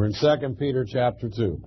We're in 2 Peter chapter 2.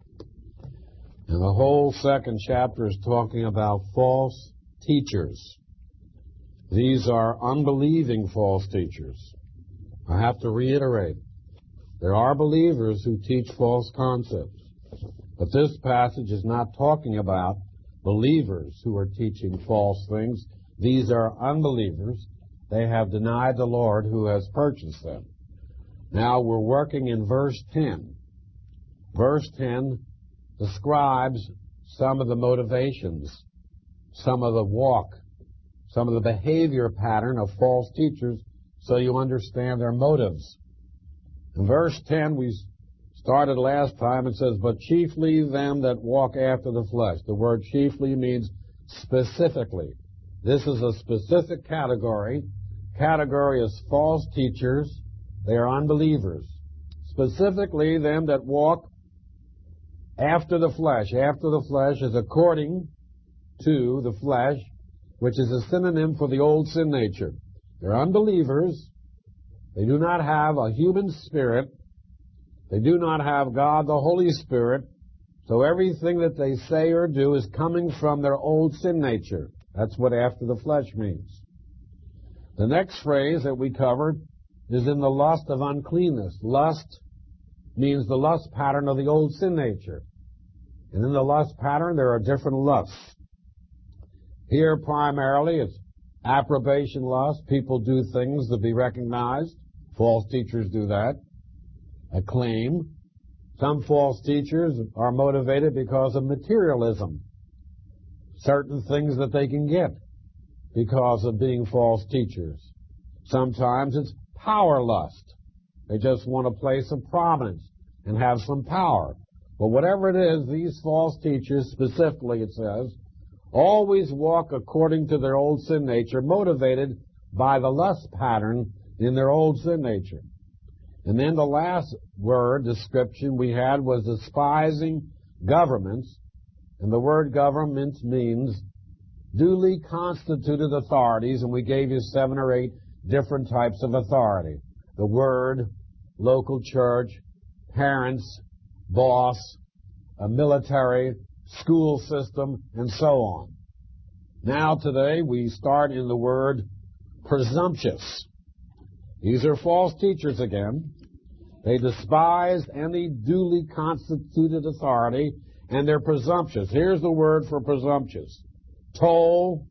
And the whole second chapter is talking about false teachers. These are unbelieving false teachers. I have to reiterate, there are believers who teach false concepts. But this passage is not talking about believers who are teaching false things. These are unbelievers. They have denied the Lord who has purchased them. Now we're working in verse 10. Verse 10 describes some of the motivations, some of the walk, some of the behavior pattern of false teachers, so you understand their motives. In verse 10, we started last time, it says, but chiefly them that walk after the flesh. The word chiefly means specifically. This is a specific category. Category is false teachers. They are unbelievers. Specifically them that walk after the flesh. After the flesh is according to the flesh, which is a synonym for the old sin nature. They're unbelievers. They do not have a human spirit. They do not have God the Holy Spirit. So everything that they say or do is coming from their old sin nature. That's what after the flesh means. The next phrase that we covered is in the lust of uncleanness. Lust means the lust pattern of the old sin nature. And in the lust pattern, there are different lusts. Here, primarily, it's approbation lust. People do things to be recognized. False teachers do that. Acclaim. Some false teachers are motivated because of materialism. Certain things that they can get because of being false teachers. Sometimes it's power lust. They just want a place of prominence and have some power. But whatever it is, these false teachers, specifically it says, always walk according to their old sin nature, motivated by the lust pattern in their old sin nature. And then the last word description we had was despising governments. And the word government means duly constituted authorities, and we gave you 7 or 8 different types of authority. The word, local church, parents, boss, a military, school system, and so on. Now today we start in the word presumptuous. These are false teachers again. They despise any duly constituted authority, and they're presumptuous. Here's the word for presumptuous. Tol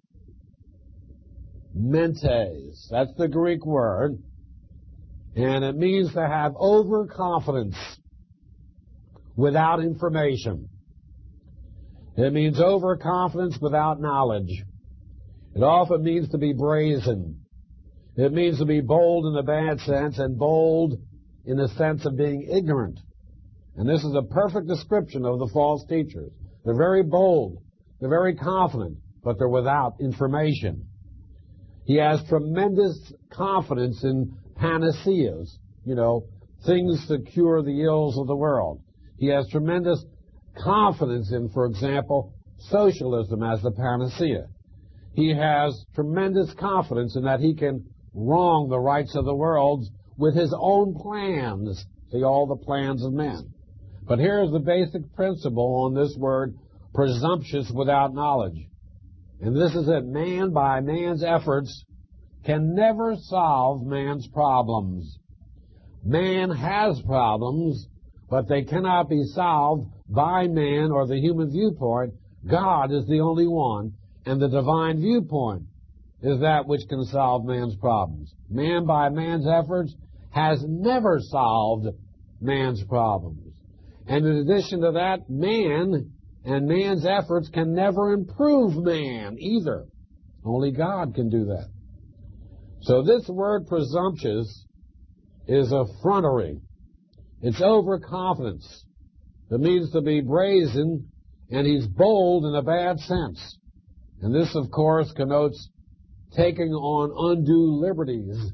mentes. That's the Greek word. And it means to have overconfidence without information. It means overconfidence without knowledge. It often means to be brazen. It means to be bold in the bad sense and bold in the sense of being ignorant. And this is a perfect description of the false teachers. They're very bold. They're very confident, but they're without information. He has tremendous confidence in panaceas, things to cure the ills of the world. He has tremendous confidence in, for example, socialism as the panacea. He has tremendous confidence in that he can wrong the rights of the world with his own plans. See, all the plans of men. But here's the basic principle on this word, presumptuous without knowledge. And this is that man, by man's efforts, can never solve man's problems. Man has problems, but they cannot be solved by man or the human viewpoint. God is the only one, and the divine viewpoint is that which can solve man's problems. Man, by man's efforts, has never solved man's problems. And in addition to that, man and man's efforts can never improve man either. Only God can do that. So this word presumptuous is effrontery. It's overconfidence. It means to be brazen, and he's bold in a bad sense. And this, of course, connotes taking on undue liberties,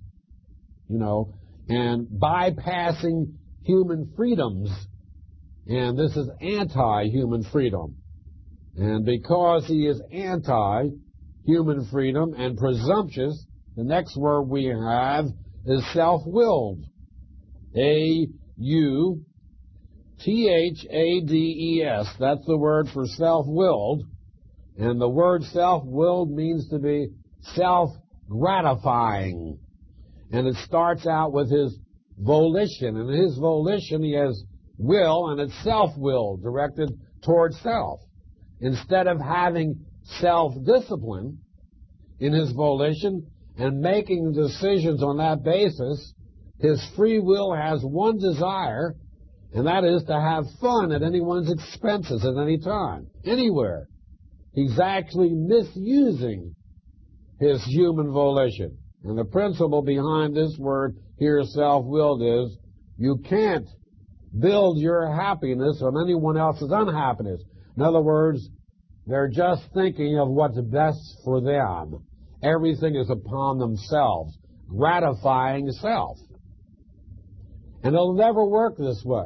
and bypassing human freedoms. And this is anti-human freedom. And because he is anti-human freedom and presumptuous, the next word we have is self-willed. A-U Thades. That's the word for self-willed. And the word self-willed means to be self-gratifying. And it starts out with his volition. And his volition, he has will, and it's self-will, directed towards self. Instead of having self-discipline in his volition and making decisions on that basis, his free will has one desire, and that is to have fun at anyone's expenses at any time, anywhere. He's actually misusing his human volition. And the principle behind this word here, self-willed, is you can't build your happiness on anyone else's unhappiness. In other words, they're just thinking of what's best for them. Everything is upon themselves, gratifying self. And it'll never work this way.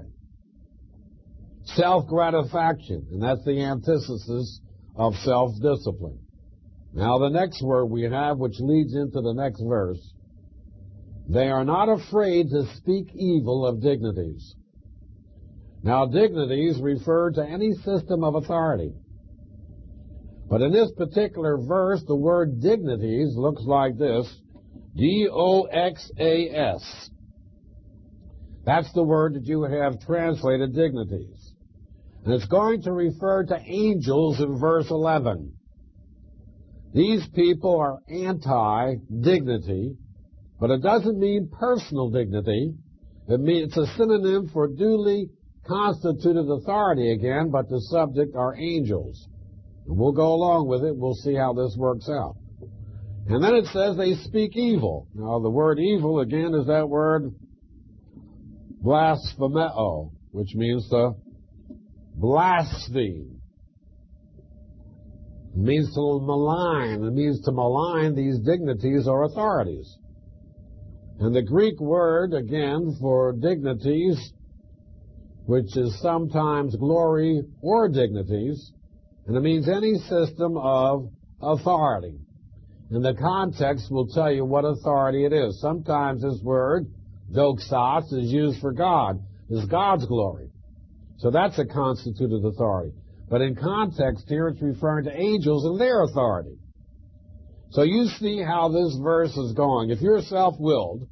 Self-gratification, and that's the antithesis of self-discipline. Now the next word we have, which leads into the next verse, they are not afraid to speak evil of dignities. Now dignities refer to any system of authority. But in this particular verse, the word dignities looks like this, D-O-X-A-S. That's the word that you would have translated dignities. And it's going to refer to angels in verse 11. These people are anti-dignity, but it doesn't mean personal dignity. It's a synonym for duly constituted authority again, but the subject are angels. And we'll go along with it. We'll see how this works out. And then it says they speak evil. Now the word evil again is that word blasphemeo, which means to blaspheme. It means to malign. It means to malign these dignities or authorities. And the Greek word, again, for dignities, which is sometimes glory or dignities, and it means any system of authority. And the context will tell you what authority it is. Sometimes this word, doxos, is used for God. It's God's glory. So that's a constituted authority. But in context here, it's referring to angels and their authority. So you see how this verse is going. If you're self-willed,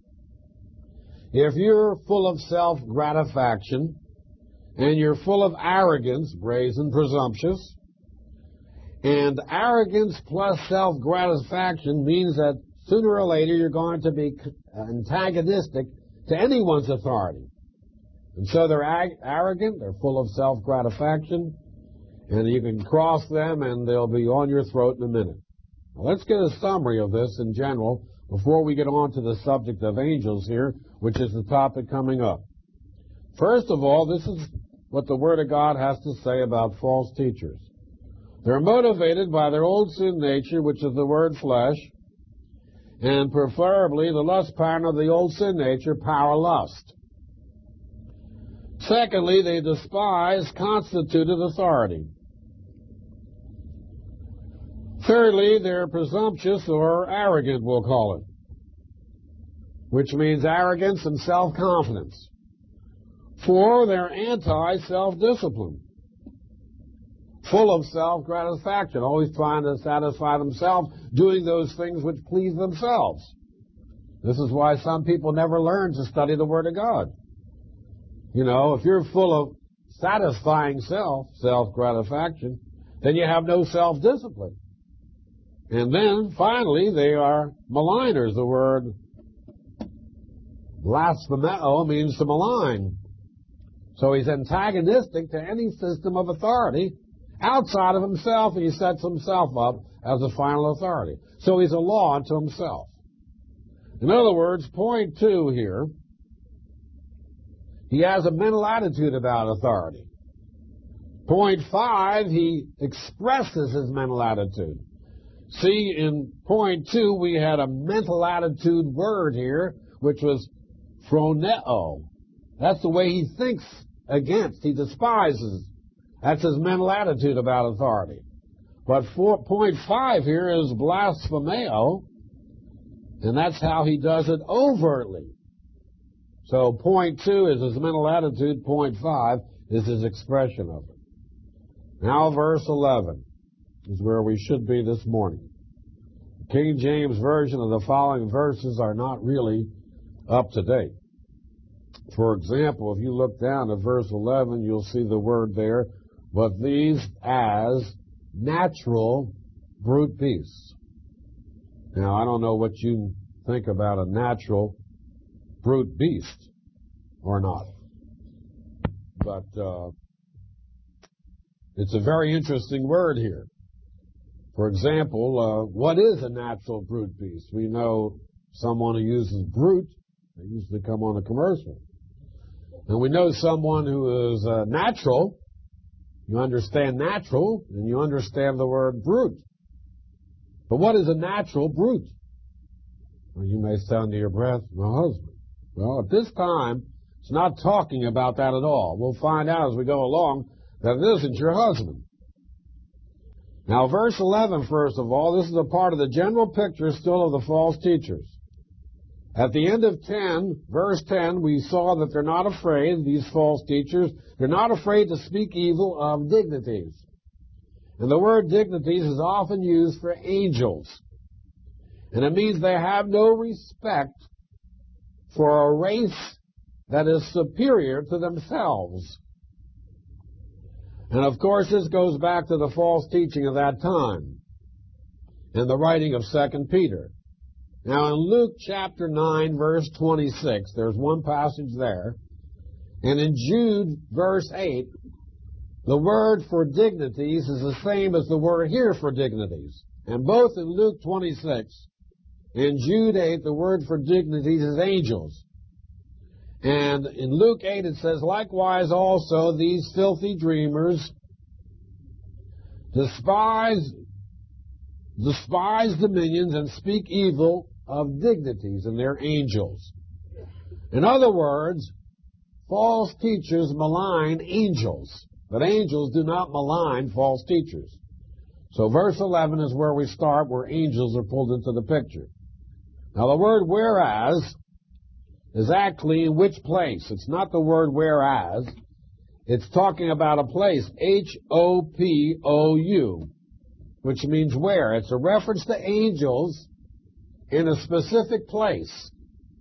if you're full of self-gratification, and you're full of arrogance, brazen, presumptuous, and arrogance plus self-gratification means that sooner or later you're going to be antagonistic to anyone's authority. And so they're arrogant, they're full of self-gratification, and you can cross them and they'll be on your throat in a minute. Now, let's get a summary of this in general before we get on to the subject of angels here, which is the topic coming up. First of all, this is what the Word of God has to say about false teachers. They're motivated by their old sin nature, which is the word flesh, and preferably the lust pattern of the old sin nature, power lust. Secondly, they despise constituted authority. Thirdly, they're presumptuous or arrogant, we'll call it, which means arrogance and self-confidence. 4, they're anti-self-discipline, full of self-gratification, always trying to satisfy themselves, doing those things which please themselves. This is why some people never learn to study the Word of God. You know, if you're full of satisfying self-gratification, then you have no self-discipline. And then, finally, they are maligners. The word blasphemeo means to malign. So he's antagonistic to any system of authority outside of himself, and he sets himself up as the final authority. So he's a law unto himself. In other words, point 2 here, he has a mental attitude about authority. Point 5, he expresses his mental attitude. See, in point 2, we had a mental attitude word here, which was phroneo. That's the way he thinks against, he despises. That's his mental attitude about authority. But point 5 here is blasphemeo, and that's how he does it overtly. So point 2 is his mental attitude. Point 5 is his expression of it. Now verse 11 is where we should be this morning. The King James Version of the following verses are not really up to date. For example, if you look down at verse 11, you'll see the word there, but these as natural brute beasts. Now, I don't know what you think about a natural brute beast or not, but it's a very interesting word here. For example, what is a natural brute beast? We know someone who uses brute, they usually come on a commercial. And we know someone who is natural. You understand natural, and you understand the word brute. But what is a natural brute? Well, you may say under your breath, my husband. Well, at this time, it's not talking about that at all. We'll find out as we go along that it isn't your husband. Now, verse 11, first of all, this is a part of the general picture still of the false teachers. At the end of 10, verse 10, we saw that they're not afraid, these false teachers, they're not afraid to speak evil of dignities. And the word dignities is often used for angels. And it means they have no respect for a race that is superior to themselves. And of course, this goes back to the false teaching of that time and the writing of 2 Peter. Now, in Luke chapter 9, verse 26, there's one passage there. And in Jude, verse 8, the word for dignities is the same as the word here for dignities. And both in Luke 26 and Jude 8, the word for dignities is angels. And in Luke 8, it says, likewise also these filthy dreamers despise dominions and speak evil of dignities, and they're angels. In other words, false teachers malign angels, but angels do not malign false teachers. So verse 11 is where we start, where angels are pulled into the picture. Now the word whereas is actually in which place. It's not the word whereas. It's talking about a place, H-O-P-O-U, which means where. It's a reference to angels in a specific place.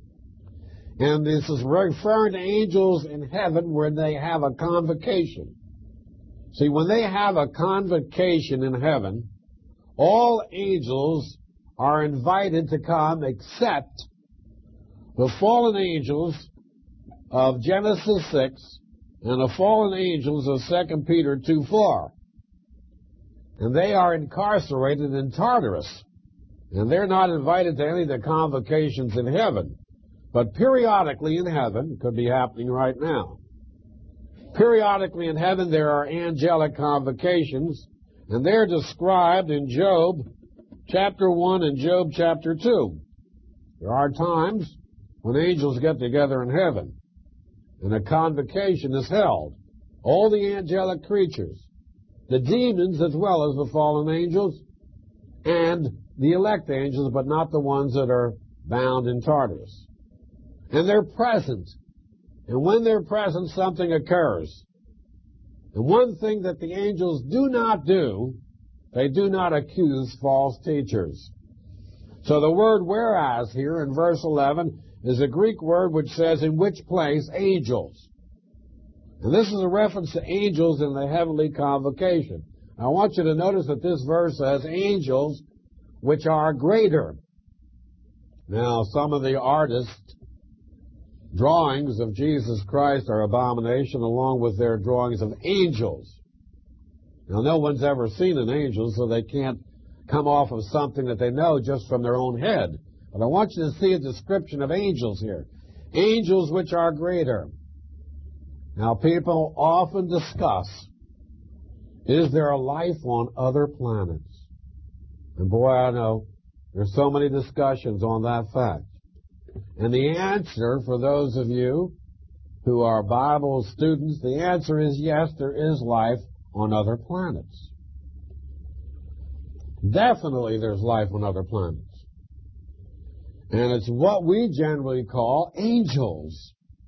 And this is referring to angels in heaven where they have a convocation. See, when they have a convocation in heaven, all angels are invited to come except the fallen angels of Genesis 6 and the fallen angels of 2 Peter 2:4. And they are incarcerated in Tartarus. And they're not invited to any of the convocations in heaven. But periodically in heaven, it could be happening right now, periodically in heaven there are angelic convocations, and they're described in Job chapter 1 and Job chapter 2. There are times when angels get together in heaven, and a convocation is held. All the angelic creatures, the demons as well as the fallen angels, and the elect angels, but not the ones that are bound in Tartarus. And they're present. And when they're present, something occurs. And one thing that the angels do not do, they do not accuse false teachers. So the word whereas here in verse 11 is a Greek word which says in which place, angels. And this is a reference to angels in the heavenly convocation. I want you to notice that this verse says angels which are greater. Now, some of the artists' drawings of Jesus Christ are abomination, along with their drawings of angels. Now, no one's ever seen an angel, so they can't come off of something that they know just from their own head. But I want you to see a description of angels here. Angels which are greater. Now, people often discuss, is there a life on other planets? And boy, I know there's so many discussions on that fact. And the answer, for those of you who are Bible students, the answer is yes, there is life on other planets. Definitely there's life on other planets. And it's what we generally call angels.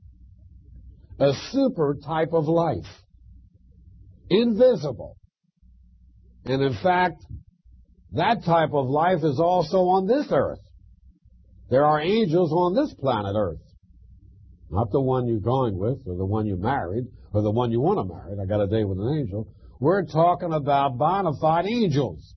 a super type of life, invisible. And in fact, that type of life is also on this earth. There are angels on this planet Earth. Not the one you're going with, or the one you married, or the one you want to marry. I got a date with an angel. We're talking about bona fide angels.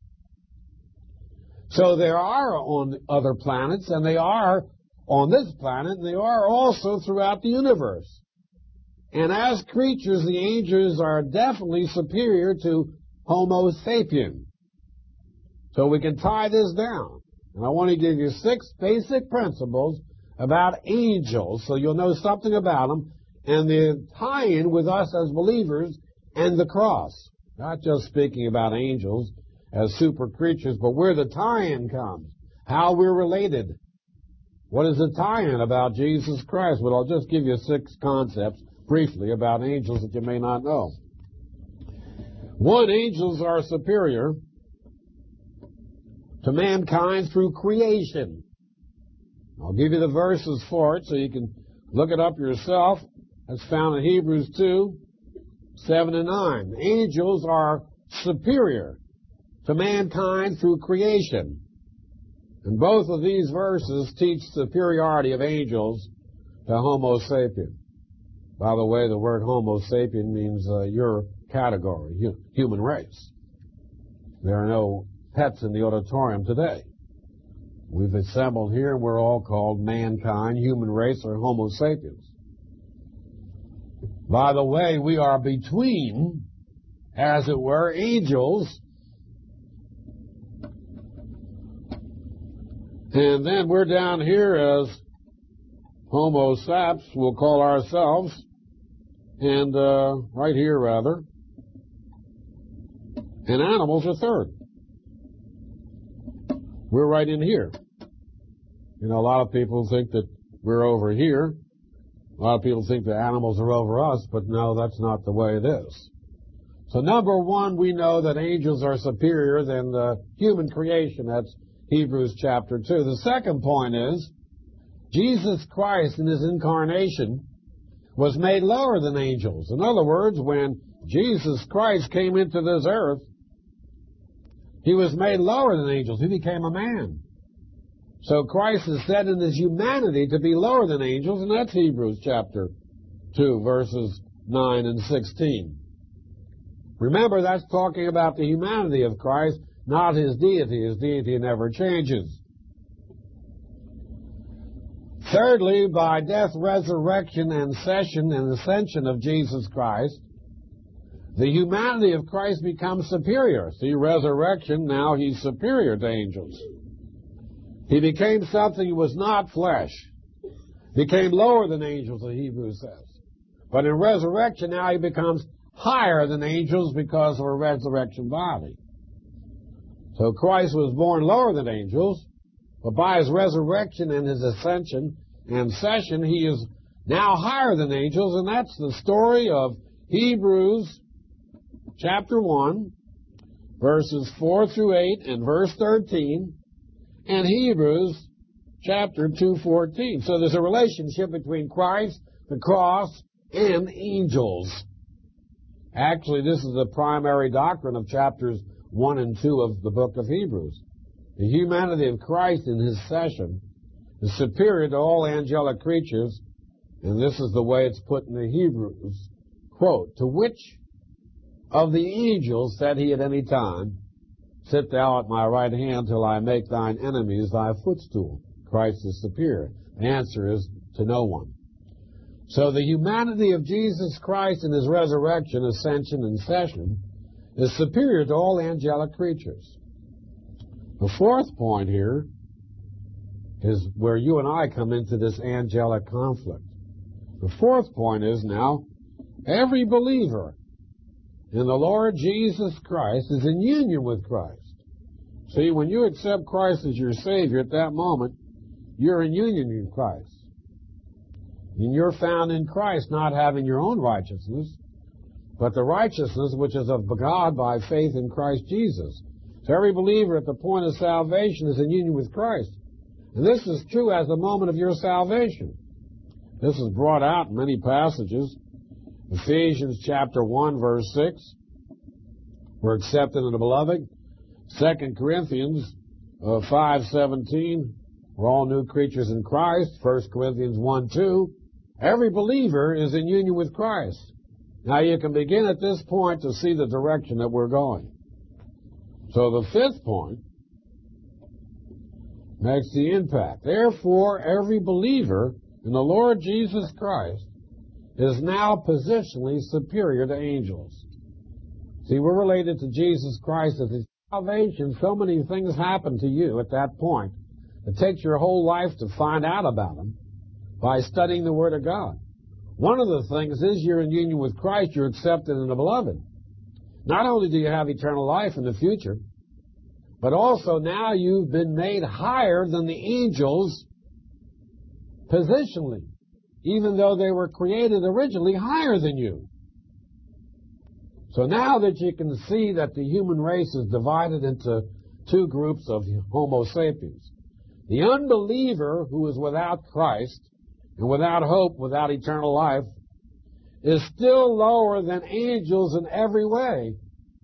So there are on other planets, and they are on this planet, and they are also throughout the universe. And as creatures, the angels are definitely superior to Homo sapien. So we can tie this down. And I want to give you 6 basic principles about angels so you'll know something about them and the tie-in with us as believers and the cross. Not just speaking about angels as super creatures, but where the tie-in comes, how we're related. What is the tie-in about Jesus Christ? Well, I'll just give you 6 concepts briefly about angels that you may not know. 1, angels are superior to mankind through creation. I'll give you the verses for it so you can look it up yourself. That's found in Hebrews 2, 7 and 9. Angels are superior to mankind through creation. And both of these verses teach superiority of angels to Homo sapien. By the way, the word Homo sapien means your category, human race. There are no pets in the auditorium today. We've assembled here and we're all called mankind, human race, or Homo sapiens. By the way, we are between, as it were, angels, and then we're down here as Homo saps, we'll call ourselves, and right here rather, and animals are third. We're right in here. You know, a lot of people think that we're over here. A lot of people think the animals are over us, but no, that's not the way it is. So number 1, we know that angels are superior than the human creation. That's Hebrews chapter 2. The second point is, Jesus Christ in his incarnation was made lower than angels. In other words, when Jesus Christ came into this earth, he was made lower than angels. He became a man. So Christ is said in his humanity to be lower than angels, and that's Hebrews chapter 2, verses 9 and 16. Remember, that's talking about the humanity of Christ, not his deity. His deity never changes. Thirdly, by death, resurrection, and ascension of Jesus Christ, the humanity of Christ becomes superior. See, resurrection, now he's superior to angels. He became something he was not flesh. Became lower than angels, the Hebrew says. But in resurrection, now he becomes higher than angels because of a resurrection body. So Christ was born lower than angels, but by his resurrection and his ascension and session, he is now higher than angels, and that's the story of Hebrews chapter 1, verses 4 through 8 and verse 13, and Hebrews chapter 2:14. So there's a relationship between Christ, the cross, and angels. Actually, this is the primary doctrine of chapters 1 and 2 of the book of Hebrews. The humanity of Christ in his session is superior to all angelic creatures, and this is the way it's put in the Hebrews. Quote, "To which of the angels said he at any time, 'Sit thou at my right hand till I make thine enemies thy footstool'?" Christ is superior. The answer is to no one. So the humanity of Jesus Christ in his resurrection, ascension, and session is superior to all angelic creatures. The fourth point here is where you and I come into this angelic conflict. The fourth point is now, every believer in the Lord Jesus Christ is in union with Christ. See, when you accept Christ as your Savior at that moment, you're in union with Christ. And you're found in Christ, not having your own righteousness, but the righteousness which is of God by faith in Christ Jesus. So every believer at the point of salvation is in union with Christ. And this is true as the moment of your salvation. This is brought out in many passages Ephesians chapter 1, verse 6. We're accepted in the beloved. 2 Corinthians 5:17. We're all new creatures in Christ. 1 Corinthians 1:2. Every believer is in union with Christ. Now you can begin at this point to see the direction that we're going. So the fifth point makes the impact. Therefore, every believer in the Lord Jesus Christ is now positionally superior to angels. See, we're related to Jesus Christ at his salvation. So many things happen to you at that point. It takes your whole life to find out about them by studying the Word of God. One of the things is you're in union with Christ, you're accepted in the beloved. Not only do you have eternal life in the future, but also now you've been made higher than the angels positionally, even though they were created originally higher than you. So now that you can see that the human race is divided into two groups of Homo sapiens, the unbeliever who is without Christ and without hope, without eternal life, is still lower than angels in every way,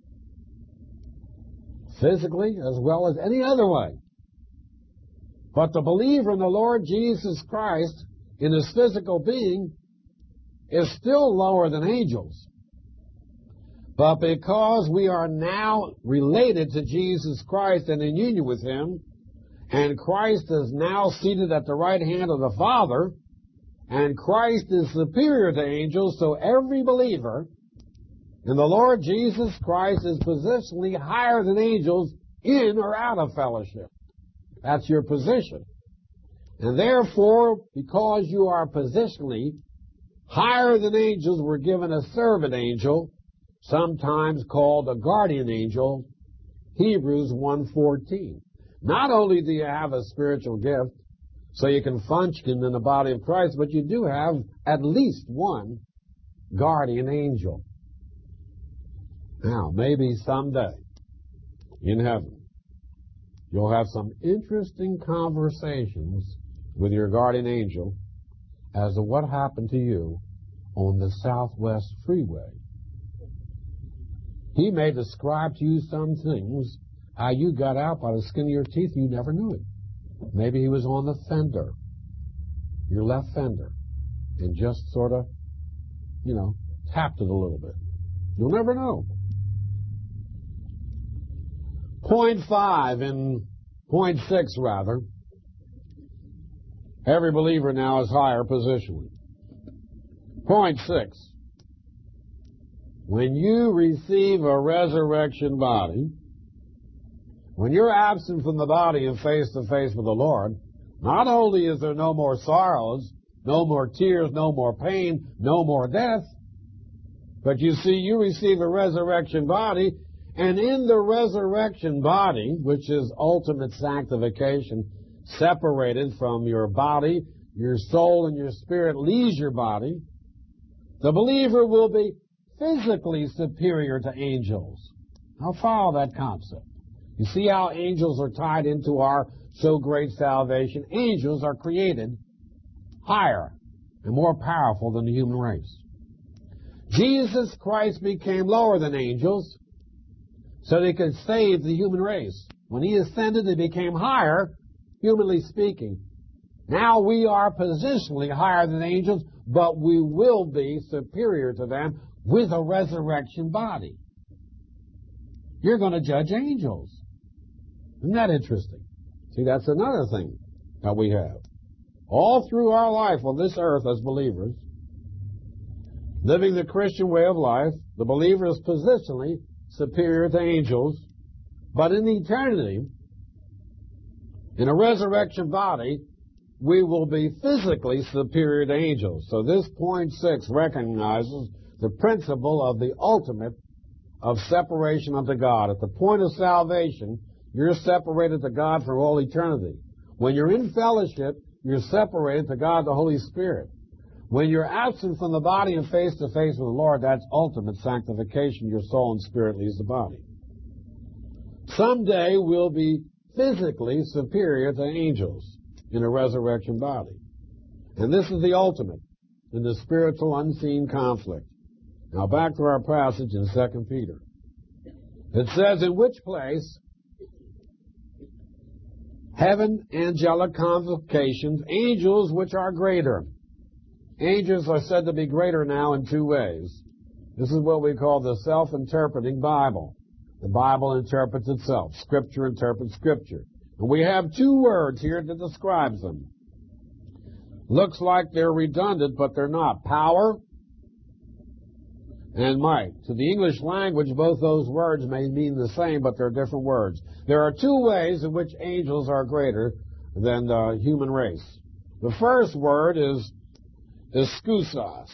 physically as well as any other way. But the believer in the Lord Jesus Christ in his physical being is still lower than angels. But because we are now related to Jesus Christ and in union with him, and Christ is now seated at the right hand of the Father, and Christ is superior to angels, so every believer in the Lord Jesus Christ is positionally higher than angels in or out of fellowship. That's your position. And therefore, because you are positionally higher than angels, we're given a servant angel, sometimes called a guardian angel, Hebrews 1:14. Not only do you have a spiritual gift, so you can function in the body of Christ, but you do have at least one guardian angel. Now, maybe someday in heaven, you'll have some interesting conversations with your guardian angel as to what happened to you on the Southwest Freeway. He may describe to you some things, how you got out by the skin of your teeth, you never knew it. Maybe he was on the fender, your left fender, and just sort of, tapped it a little bit. You'll never know. Point 6, every believer now is higher positionally. Point 6, when you receive a resurrection body, when you're absent from the body and face to face with the Lord, not only is there no more sorrows, no more tears, no more pain, no more death, but you see, you receive a resurrection body, and in the resurrection body, which is ultimate sanctification, separated from your body, your soul and your spirit leaves your body, the believer will be physically superior to angels. Now follow that concept. You see how angels are tied into our so great salvation? Angels are created higher and more powerful than the human race. Jesus Christ became lower than angels so that he could save the human race. When he ascended, he became higher, humanly speaking. Now we are positionally higher than angels, but we will be superior to them with a resurrection body. You're going to judge angels. Isn't that interesting? See, that's another thing that we have. All through our life on this earth as believers, living the Christian way of life, the believer is positionally superior to angels, but in eternity, in a resurrection body, we will be physically superior to angels. So this point 6 recognizes the principle of the ultimate of separation unto God. At the point of salvation, you're separated to God for all eternity. When you're in fellowship, you're separated to God the Holy Spirit. When you're absent from the body and face to face with the Lord, that's ultimate sanctification. Your soul and spirit leaves the body. Someday we'll be physically superior to angels in a resurrection body. And this is the ultimate in the spiritual unseen conflict. Now back to our passage in 2 Peter. It says, in which place heaven, angelic convocations, angels which are greater. Angels are said to be greater now in two ways. This is what we call the self-interpreting Bible. The Bible interprets itself. Scripture interprets Scripture. And we have two words here that describes them. Looks like they're redundant, but they're not. Power and might. To the English language, both those words may mean the same, but they're different words. There are two ways in which angels are greater than the human race. The first word is skousos,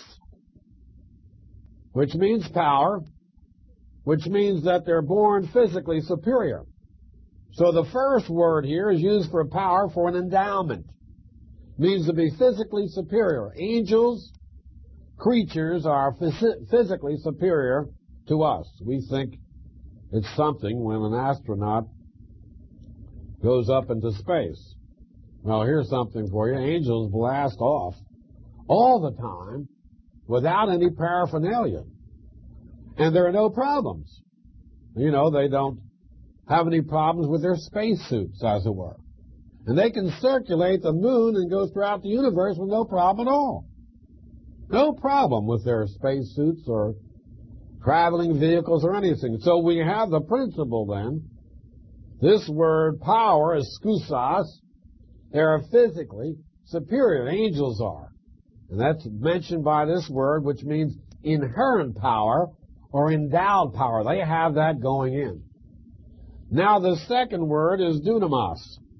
which means power, which means that they're born physically superior. So the first word here is used for power, for an endowment. It means to be physically superior. Angels, creatures are physically superior to us. We think it's something when an astronaut goes up into space. Well, here's something for you. Angels blast off all the time without any paraphernalia. And there are no problems. You know, they don't have any problems with their spacesuits, as it were. And they can circulate the moon and go throughout the universe with no problem at all. No problem with their spacesuits or traveling vehicles or anything. So we have the principle then. This word power is skousos. They are physically superior. Angels are. And that's mentioned by this word, which means inherent power or endowed power. They have that going in. Now the second word is dunamis,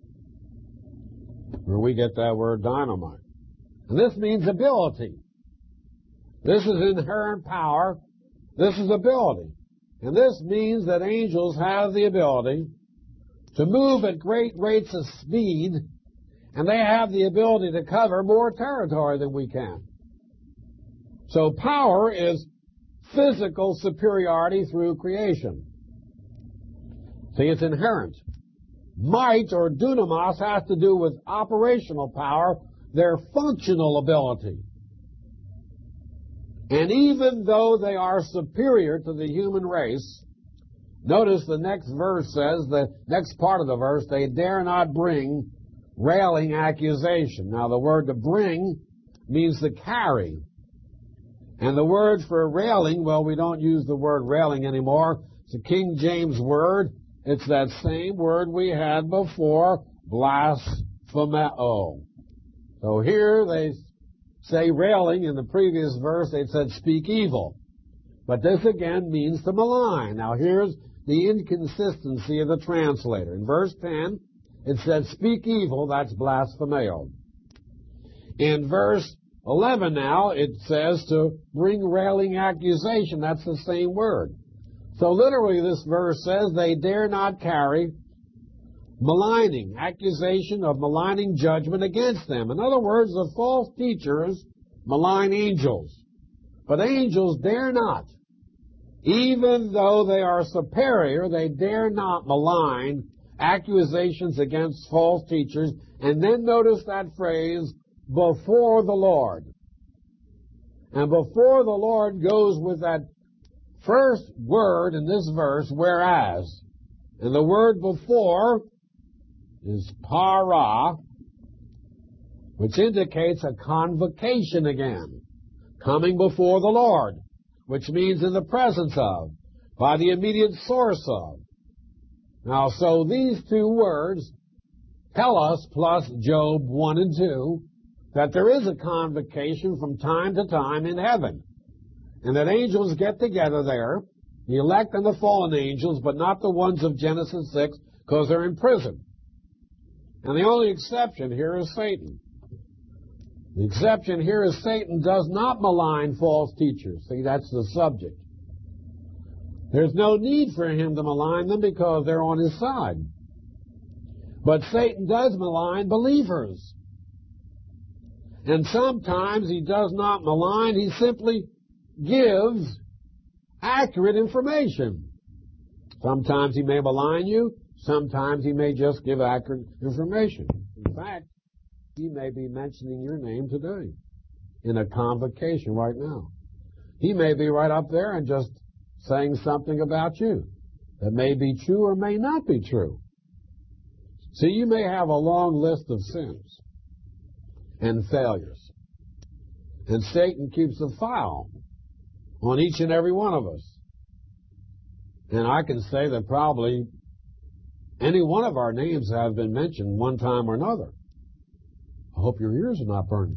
where we get that word dynamite. And this means ability. This is inherent power. This is ability. And this means that angels have the ability to move at great rates of speed, and they have the ability to cover more territory than we can. So power is physical superiority through creation. See, it's inherent. Might, or dunamis, has to do with operational power, their functional ability. And even though they are superior to the human race, notice the next verse says, the next part of the verse, they dare not bring railing accusation. Now the word to bring means to carry. And the word for railing, well, we don't use the word railing anymore. It's a King James word. It's that same word we had before, blasphemeo. So here they say railing. In the previous verse they said speak evil. But this again means to malign. Now here's the inconsistency of the translator. In verse 10 it said speak evil, that's blasphemeo. In verse 11 now it says to bring railing accusation, that's the same word. So literally this verse says they dare not carry maligning, accusation of maligning judgment against them. In other words, the false teachers malign angels. But angels dare not. Even though they are superior, they dare not malign accusations against false teachers. And then notice that phrase, before the Lord. And before the Lord goes with that first word in this verse, whereas. And the word before is para, which indicates a convocation again, coming before the Lord, which means in the presence of, by the immediate source of. Now, so these two words tell us, plus Job 1 and 2, that there is a convocation from time to time in heaven, and that angels get together there, the elect and the fallen angels, but not the ones of Genesis 6, because they're in prison. And the only exception here is Satan. The exception here is Satan does not malign false teachers. See, that's the subject. There's no need for him to malign them because they're on his side. But Satan does malign believers. And sometimes he does not malign, he simply gives accurate information. Sometimes he may malign you, sometimes he may just give accurate information. In fact, he may be mentioning your name today in a convocation right now. He may be right up there and just saying something about you that may be true or may not be true. See, you may have a long list of sins and failures, and Satan keeps a file on each and every one of us. And I can say that probably any one of our names have been mentioned one time or another. I hope your ears are not burning.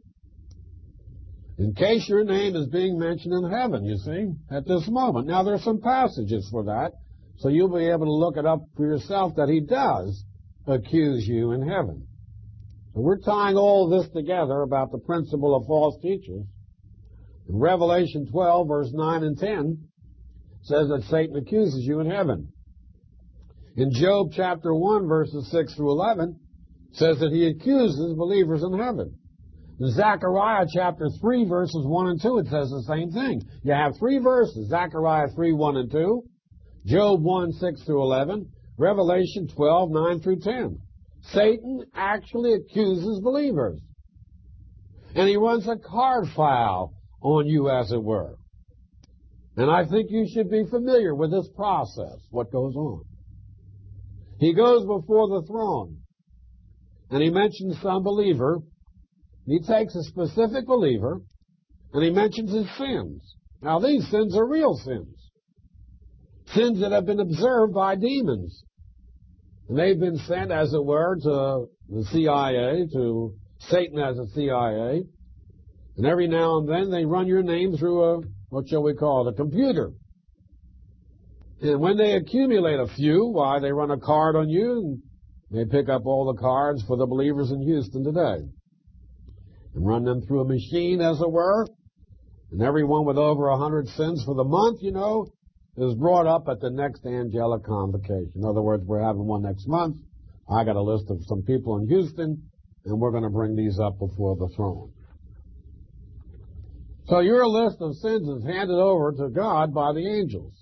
In case your name is being mentioned in heaven, you see, at this moment. Now, there are some passages for that, so you'll be able to look it up for yourself that he does accuse you in heaven. So we're tying all this together about the principle of false teachers. In Revelation 12, verse 9 and 10, says that Satan accuses you in heaven. In Job chapter 1, verses 6 through 11, says that he accuses believers in heaven. In Zechariah chapter 3, verses 1 and 2, it says the same thing. You have three verses, Zechariah 3, 1 and 2, Job 1, 6 through 11, Revelation 12, 9 through 10. Satan actually accuses believers. And he runs a card file on you, as it were. And I think you should be familiar with this process, what goes on. He goes before the throne, and he mentions some believer. He takes a specific believer, and he mentions his sins. Now, these sins are real sins. Sins that have been observed by demons. And they've been sent, as it were, to the CIA, to Satan as a CIA. And every now and then they run your name through a, what shall we call it, a computer. And when they accumulate a few, why, they run a card on you, and they pick up all the cards for the believers in Houston today. And run them through a machine, as it were. And everyone with over 100 sins for the month, you know, is brought up at the next angelic convocation. In other words, we're having one next month. I got a list of some people in Houston, and we're going to bring these up before the throne. So your list of sins is handed over to God by the angels.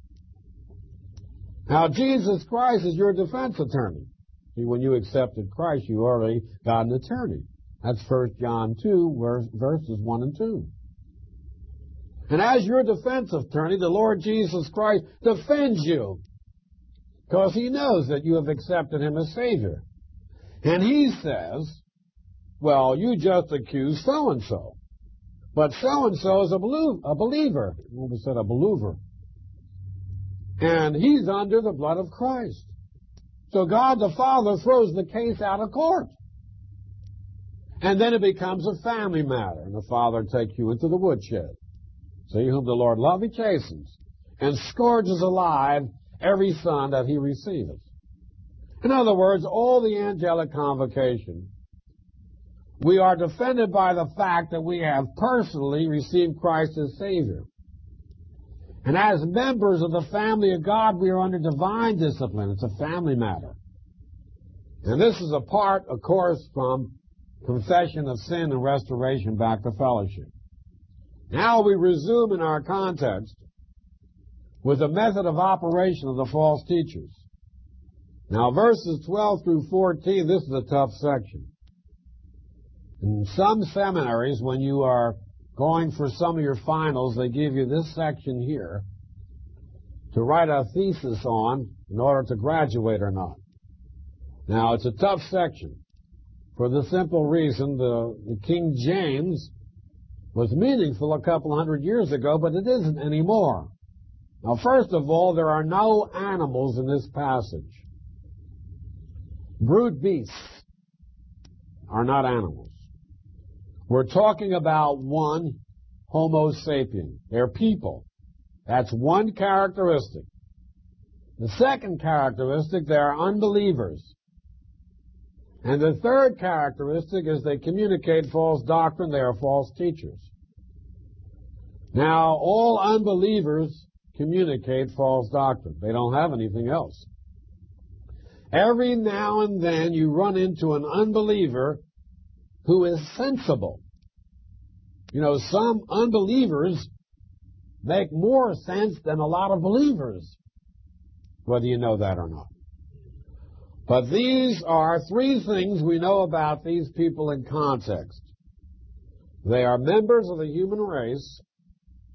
Now, Jesus Christ is your defense attorney. See, when you accepted Christ, you already got an attorney. That's 1 John 2, verses 1 and 2. And as your defense attorney, the Lord Jesus Christ defends you because he knows that you have accepted him as Savior. And he says, well, you just accused so-and-so. But so-and-so is a believer. I almost said a believer. And he's under the blood of Christ. So God the Father throws the case out of court. And then it becomes a family matter. And the Father takes you into the woodshed. See, whom the Lord loveth, he chastens, and scourges alive every son that he receiveth. In other words, all the angelic convocation, we are defended by the fact that we have personally received Christ as Savior. And as members of the family of God, we are under divine discipline. It's a family matter. And this is apart, of course, from confession of sin and restoration back to fellowship. Now we resume in our context with the method of operation of the false teachers. Now verses 12 through 14, this is a tough section. In some seminaries, when you are going for some of your finals, they give you this section here to write a thesis on in order to graduate or not. Now, it's a tough section for the simple reason the King James was meaningful a couple hundred years ago, but it isn't anymore. Now, first of all, there are no animals in this passage. Brute beasts are not animals. We're talking about one, Homo sapien. They're people. That's one characteristic. The second characteristic, they are unbelievers. And the third characteristic is they communicate false doctrine. They are false teachers. Now, all unbelievers communicate false doctrine. They don't have anything else. Every now and then you run into an unbeliever who is sensible. You know, some unbelievers make more sense than a lot of believers, whether you know that or not. But these are three things we know about these people in context. They are members of the human race.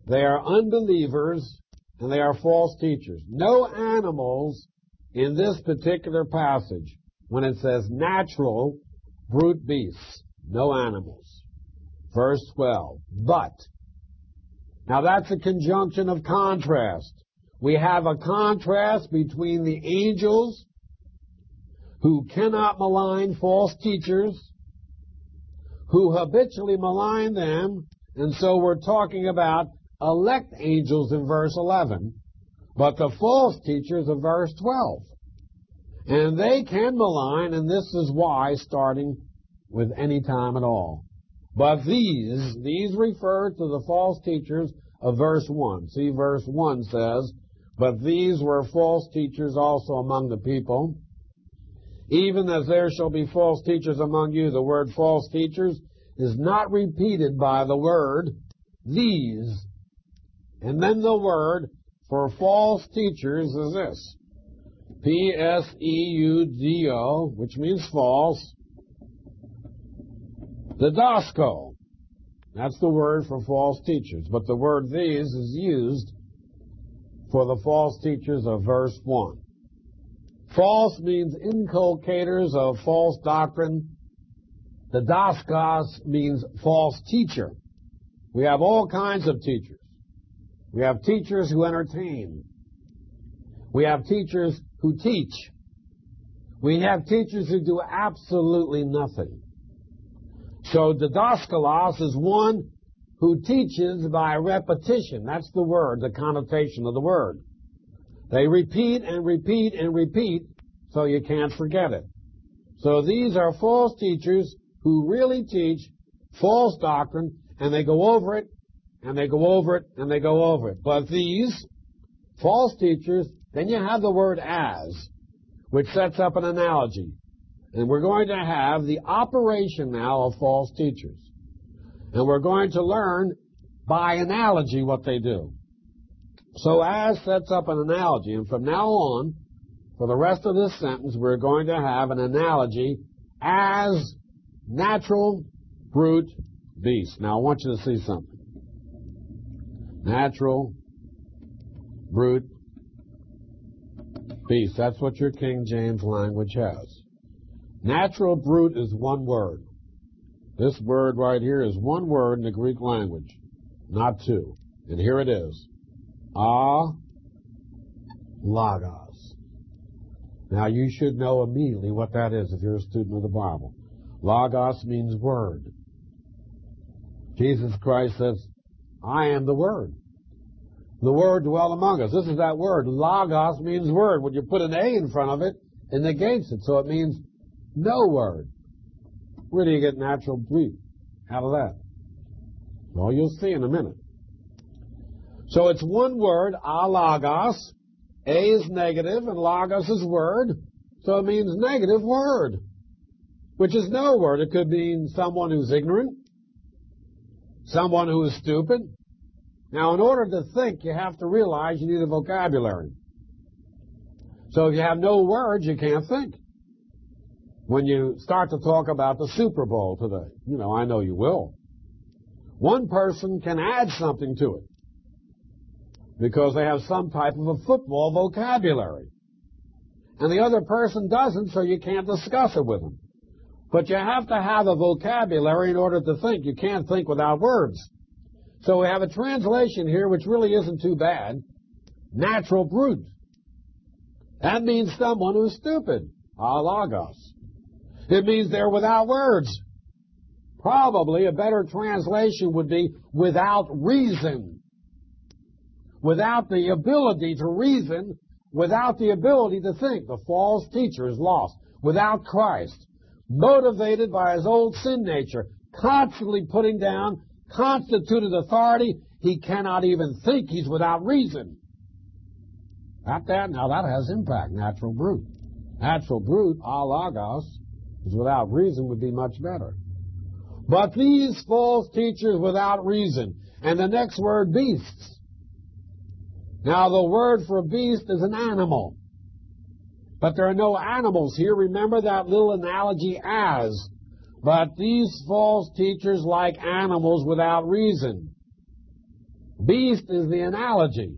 They are unbelievers, and they are false teachers. No animals in this particular passage, when it says natural brute beasts. No animals. Verse 12. But. Now that's a conjunction of contrast. We have a contrast between the angels who cannot malign false teachers, who habitually malign them, and so we're talking about elect angels in verse 11, but the false teachers of verse 12. And they can malign, and this is why, starting with any time at all. But these refer to the false teachers of verse 1. See, verse 1 says, but these were false teachers also among the people, even as there shall be false teachers among you. The word false teachers is not repeated by the word these. And then the word for false teachers is this. P-S-E-U-D-O, which means false. Didasko. That's the word for false teachers. But the word these is used for the false teachers of verse 1. False means inculcators of false doctrine. Didaskos means false teacher. We have all kinds of teachers. We have teachers who entertain. We have teachers who teach. We have teachers who do absolutely nothing. So didaskalos is one who teaches by repetition. That's the word, the connotation of the word. They repeat and repeat and repeat, so you can't forget it. So these are false teachers who really teach false doctrine, and they go over it, and they go over it, and they go over it. But these false teachers, then you have the word as, which sets up an analogy. And we're going to have the operation now of false teachers. And we're going to learn by analogy what they do. So as sets up an analogy, and from now on, for the rest of this sentence, we're going to have an analogy as natural brute beast. Now I want you to see something. Natural brute beast. That's what your King James language has. Natural brute is one word. This word right here is one word in the Greek language, not two. And here it is. Logos. Now you should know immediately what that is if you're a student of the Bible. Logos means word. Jesus Christ says, I am the Word. The Word dwelt among us. This is that word. Logos means word. When you put an A in front of it, it negates it. So it means no word. Where do you get natural brute out of that? Well, you'll see in a minute. So it's one word, logos. A is negative and logos is word. So it means negative word, which is no word. It could mean someone who's ignorant, someone who is stupid. Now, in order to think, you have to realize you need a vocabulary. So if you have no words, you can't think. When you start to talk about the Super Bowl today, I know you will. One person can add something to it because they have some type of a football vocabulary. And the other person doesn't, so you can't discuss it with them. But you have to have a vocabulary in order to think. You can't think without words. So we have a translation here which really isn't too bad. Natural brute. That means someone who's stupid. Logos. It means they're without words. Probably a better translation would be without reason. Without the ability to reason, without the ability to think. The false teacher is lost. Without Christ. Motivated by his old sin nature. Constantly putting down constituted authority. He cannot even think. He's without reason. Got that? Now that has impact. Natural brute. Natural brute, logos, is without reason would be much better. But these false teachers without reason. And the next word, beasts. Now the word for beast is an animal. But there are no animals here. Remember that little analogy as. But these false teachers like animals without reason. Beast is the analogy.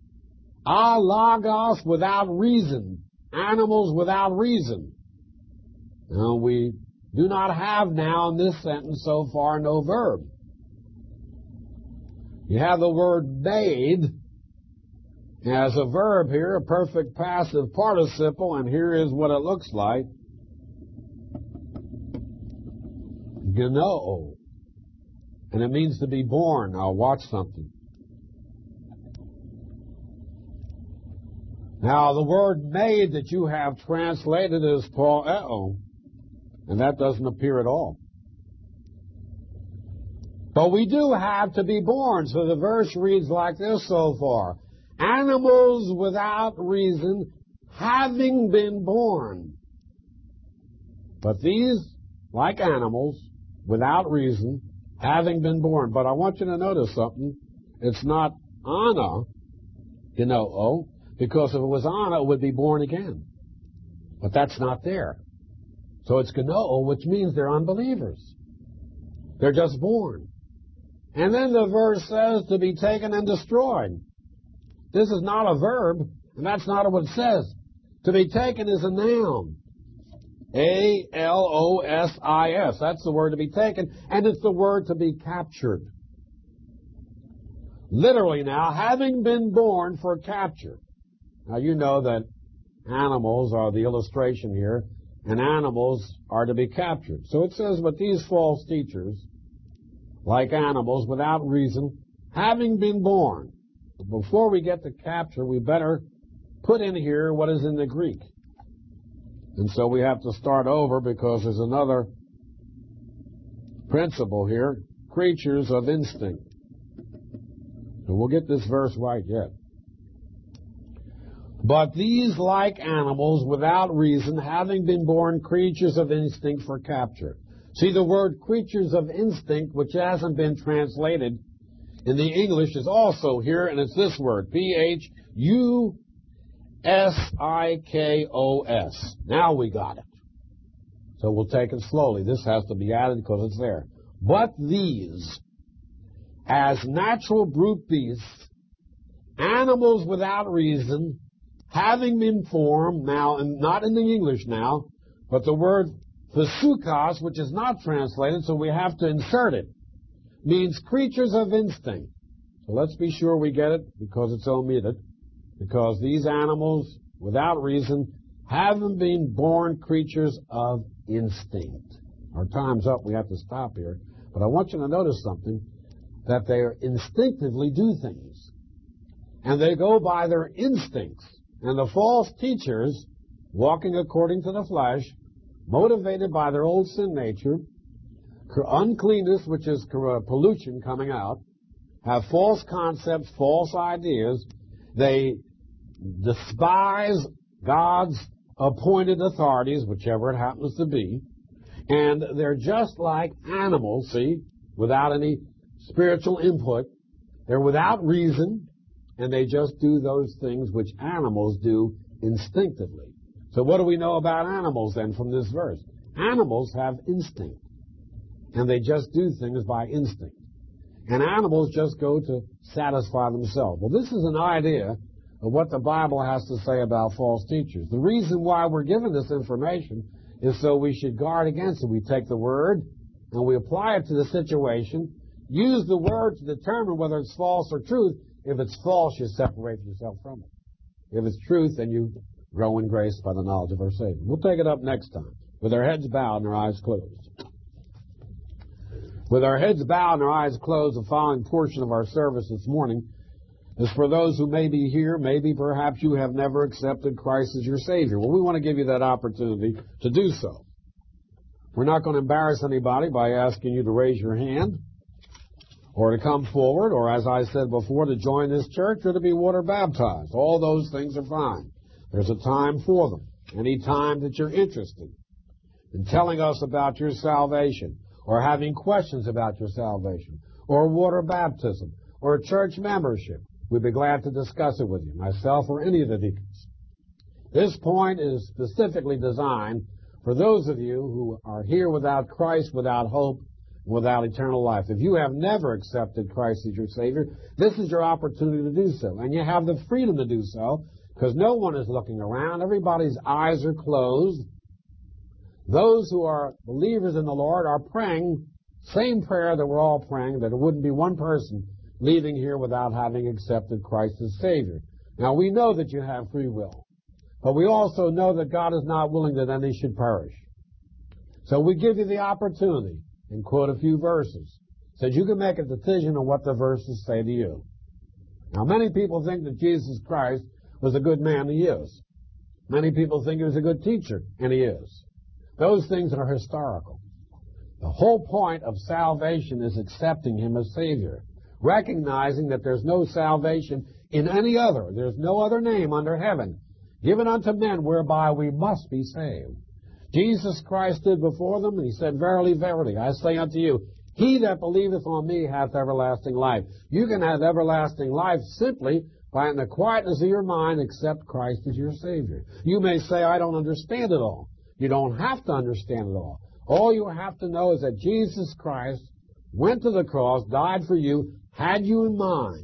Logos without reason. Animals without reason. Now, we do not have now in this sentence so far no verb. You have the word made as a verb here, a perfect passive participle, and here is what it looks like. Genoo. And it means to be born. Now watch something. Now the word made that you have translated is poeo, and that doesn't appear at all. But we do have to be born, so the verse reads like this so far. Animals without reason, having been born. But these, like animals, without reason, having been born. But I want you to notice something. It's not ana, genoo, because if it was ana, it would be born again. But that's not there. So it's genoo, which means they're unbelievers. They're just born. And then the verse says to be taken and destroyed. This is not a verb, and that's not what it says. To be taken is a noun. A-L-O-S-I-S. That's the word to be taken, and it's the word to be captured. Literally now, having been born for capture. Now you know that animals are the illustration here, and animals are to be captured. So it says, but these false teachers, like animals without reason, having been born. Before we get to capture, we better put in here what is in the Greek. And so we have to start over because there's another principle here, creatures of instinct. And we'll get this verse right yet. But these like animals without reason, having been born creatures of instinct for capture. See, the word creatures of instinct, which hasn't been translated in the English, is also here, and it's this word, P-H-U-S-I-K-O-S. Now we got it. So we'll take it slowly. This has to be added because it's there. But these, as natural brute beasts, animals without reason, having been formed, now, and not in the English now, but the word physukos, which is not translated, so we have to insert it, means creatures of instinct. So let's be sure we get it because it's omitted. Because these animals, without reason, haven't been born creatures of instinct. Our time's up. We have to stop here. But I want you to notice something, that they instinctively do things. And they go by their instincts. And the false teachers, walking according to the flesh, motivated by their old sin nature, uncleanness, which is pollution coming out, have false concepts, false ideas. They despise God's appointed authorities, whichever it happens to be, and they're just like animals, see, without any spiritual input. They're without reason, and they just do those things which animals do instinctively. So what do we know about animals then from this verse? Animals have instinct, and they just do things by instinct. And animals just go to satisfy themselves. Well, this is an idea of what the Bible has to say about false teachers. The reason why we're given this information is so we should guard against it. We take the word and we apply it to the situation, use the word to determine whether it's false or truth. If it's false, you separate yourself from it. If it's truth, then you grow in grace by the knowledge of our Savior. We'll take it up next time with our heads bowed and our eyes closed. With our heads bowed and our eyes closed, the following portion of our service this morning is for those who may be here, maybe perhaps you have never accepted Christ as your Savior. Well, we want to give you that opportunity to do so. We're not going to embarrass anybody by asking you to raise your hand or to come forward or, as I said before, to join this church or to be water baptized. All those things are fine. There's a time for them. Any time that you're interested in telling us about your salvation, or having questions about your salvation, or water baptism, or church membership, we'd be glad to discuss it with you, myself or any of the deacons. This point is specifically designed for those of you who are here without Christ, without hope. without eternal life. If you have never accepted Christ as your Savior, this is your opportunity to do so. And you have the freedom to do so because no one is looking around. Everybody's eyes are closed. Those who are believers in the Lord are praying same prayer that we're all praying, that there wouldn't be one person leaving here without having accepted Christ as Savior. Now, we know that you have free will, but we also know that God is not willing that any should perish. So we give you the opportunity and quote a few verses so that you can make a decision on what the verses say to you. Now, many people think that Jesus Christ was a good man, he is. Many people think he was a good teacher, and he is. Those things are historical. The whole point of salvation is accepting him as Savior, recognizing that there's no salvation in any other. There's no other name under heaven given unto men whereby we must be saved. Jesus Christ stood before them, and he said, Verily, verily, I say unto you, he that believeth on me hath everlasting life. You can have everlasting life simply by, in the quietness of your mind, accept Christ as your Savior. You may say, I don't understand it all. You don't have to understand it all. All you have to know is that Jesus Christ went to the cross, died for you, had you in mind.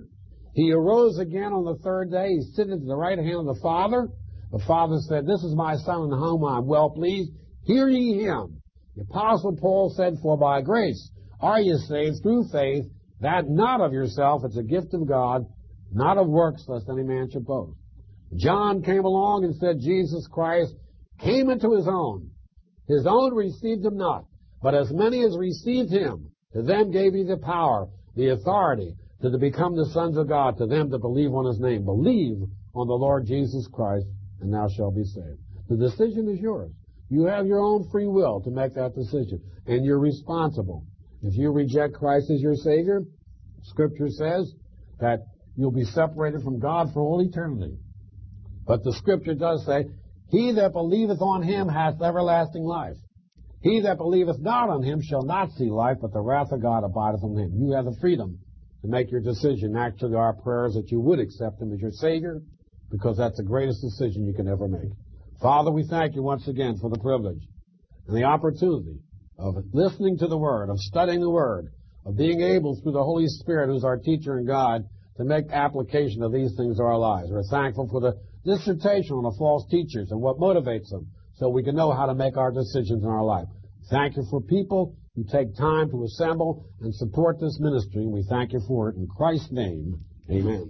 He arose again on the third day. He's sitting at the right hand of the Father. The Father said, This is my Son in whom I am well pleased. Hear ye him. The Apostle Paul said, For by grace are ye saved through faith, that not of yourself, it's a gift of God, not of works, lest any man should boast. John came along and said, Jesus Christ came into his own. His own received him not. But as many as received him, to them gave he the power, the authority, to become the sons of God, to them that believe on his name. Believe on the Lord Jesus Christ, and thou shalt be saved. The decision is yours. You have your own free will to make that decision, and you're responsible. If you reject Christ as your Savior, Scripture says that you'll be separated from God for all eternity. But the Scripture does say, He that believeth on him hath everlasting life. He that believeth not on him shall not see life, but the wrath of God abideth on him. You have the freedom to make your decision. Actually, our prayer is that you would accept him as your Savior, because that's the greatest decision you can ever make. Father, we thank you once again for the privilege and the opportunity of listening to the Word, of studying the Word, of being able, through the Holy Spirit, who's our teacher and guide, to make application of these things in our lives. We're thankful for the dissertation on the false teachers and what motivates them, so we can know how to make our decisions in our life. Thank you for people who take time to assemble and support this ministry, and we thank you for it in Christ's name. Amen.